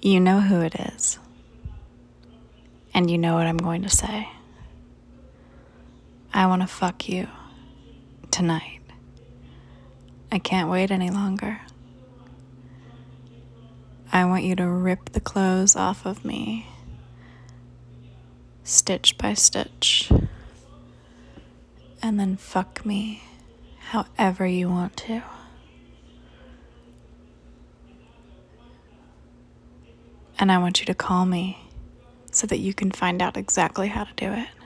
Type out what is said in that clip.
You know who it is, and you know what I'm going to say. I want to fuck you tonight. I can't wait any longer. I want you to rip the clothes off of me, stitch by stitch, and then fuck me however you want to. And I want you to call me so that you can find out exactly how to do it.